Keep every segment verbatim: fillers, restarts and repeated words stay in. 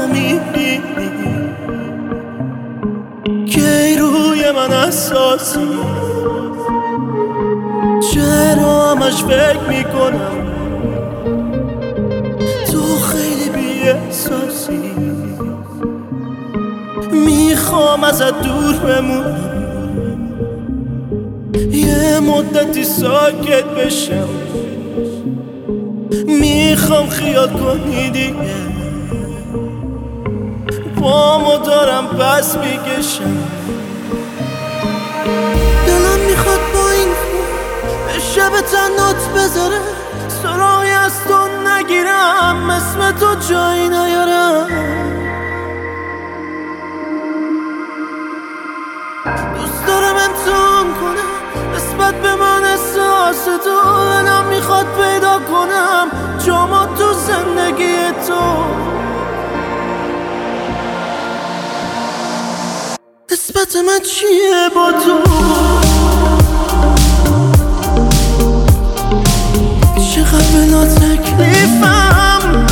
میبینی که روی من اساسی، چرا همش فکر میکنم تو خیلی بی احساسی. میخوام ازت دور بمونم، یه مدتی ساکت بشم، میخوام خیال کنی دیگه، پامو دارم پس میکشم. دلم میخواد با این به شب تنات بذاره، سراغی از تو نگیرم، اسم تو جایی نیارم. دوست دارم امتحان کنم نسبت به من احساس تو، دلم میخواد پیدا کنم جامو تو زندگی تو. نسبت من چیه با تو؟ چقدر بلا تکلیفم،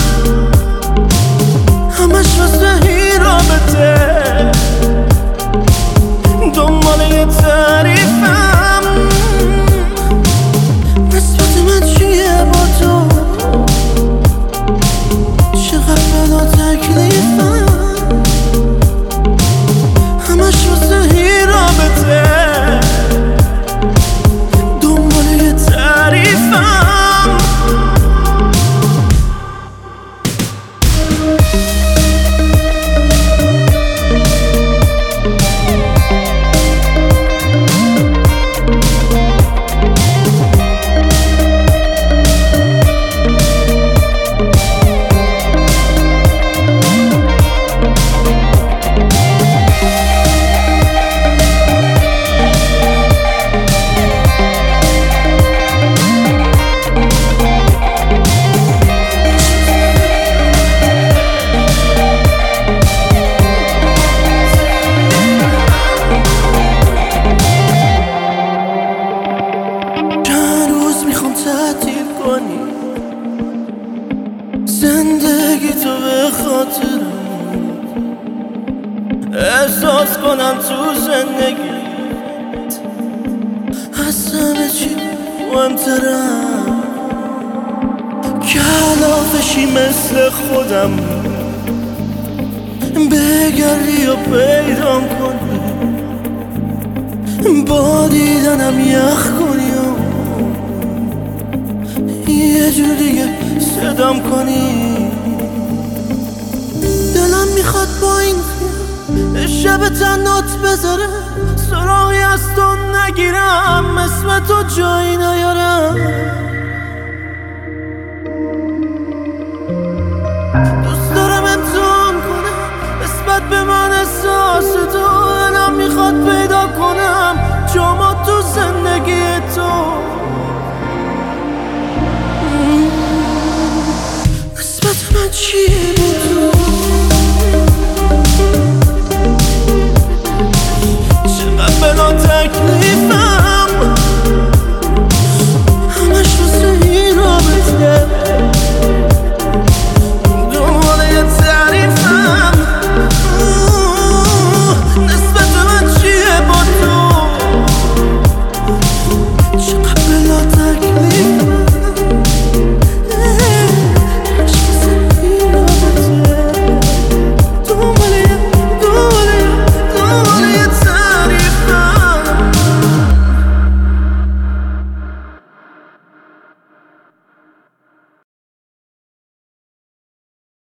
همش واسه این رابطه، دنبال یه تعریفم. نسبت من چیه با تو؟ چقدر بلا تکلیفم، همش واسه این رابطه، دنبال یه تعریفم. زندگی تو به خاطرم، احساس کنم تو زندگیت از همه چی مهمترم، کلافشی مثل خودم، بگردی و پیدام کنی، با دیدنم یخ کنی و یه جور دیگه صدام کنی. دلم میخواد با این به شب تنات بذاره، سراغی از تو نگیرم، اسم تو جایی نیارم. دوست دارم امتحان کنم نسبت به من احساس تو، دلم میخواد پیدا کنم جامو تو زندگی تو. نسبت من چیه